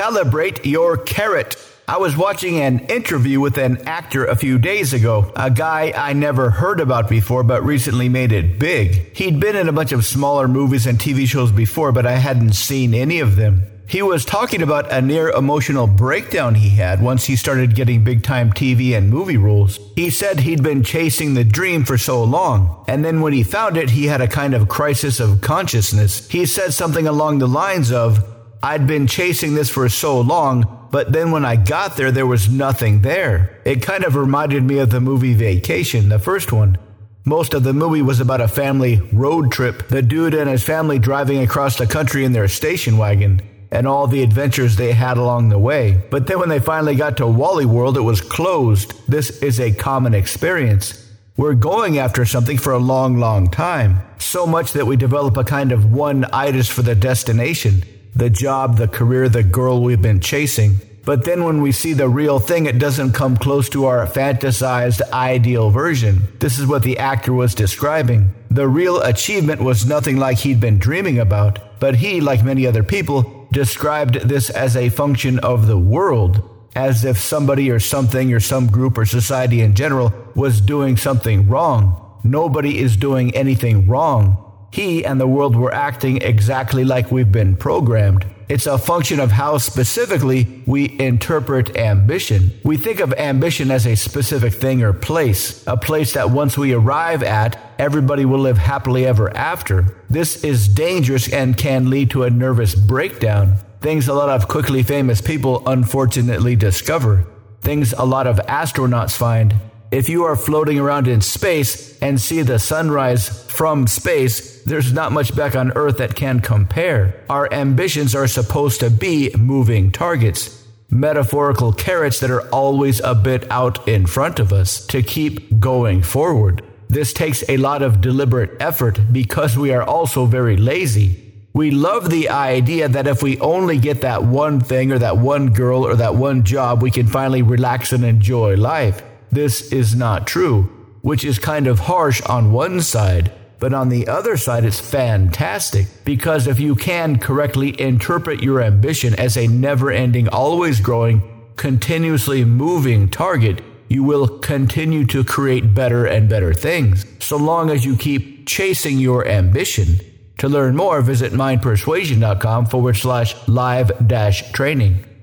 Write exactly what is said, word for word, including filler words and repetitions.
Calibrate your carrot. I was watching an interview with an actor a few days ago, a guy I never heard about before but recently made it big. He'd been in a bunch of smaller movies and T V shows before, but I hadn't seen any of them. He was talking about a near emotional breakdown he had once he started getting big-time T V and movie roles. He said he'd been chasing the dream for so long, and then when he found it, he had a kind of crisis of consciousness. He said something along the lines of, "I'd been chasing this for so long, but then when I got there, there was nothing there." It kind of reminded me of the movie Vacation, the first one. Most of the movie was about a family road trip, the dude and his family driving across the country in their station wagon, and all the adventures they had along the way. But then when they finally got to Wally World, it was closed. This is a common experience. We're going after something for a long, long time. So much that we develop a kind of one-itis for the destination. The job, the career, the girl we've been chasing. But then when we see the real thing, it doesn't come close to our fantasized ideal version. This is what the actor was describing. The real achievement was nothing like he'd been dreaming about, but he, like many other people, described this as a function of the world, as if somebody or something or some group or society in general was doing something wrong. Nobody is doing anything wrong. He and the world were acting exactly like we've been programmed. It's a function of how specifically we interpret ambition. We think of ambition as a specific thing or place, a place that once we arrive at, everybody will live happily ever after. This is dangerous and can lead to a nervous breakdown. Things a lot of quickly famous people unfortunately discover. Things a lot of astronauts find. If you are floating around in space and see the sunrise from space, there's not much back on Earth that can compare. Our ambitions are supposed to be moving targets, metaphorical carrots that are always a bit out in front of us to keep going forward. This takes a lot of deliberate effort because we are also very lazy. We love the idea that if we only get that one thing or that one girl or that one job, we can finally relax and enjoy life. This is not true, which is kind of harsh on one side, but on the other side, it's fantastic, because if you can correctly interpret your ambition as a never-ending, always growing, continuously moving target, you will continue to create better and better things, so long as you keep chasing your ambition. To learn more, visit mindpersuasion.com forward slash live dash training.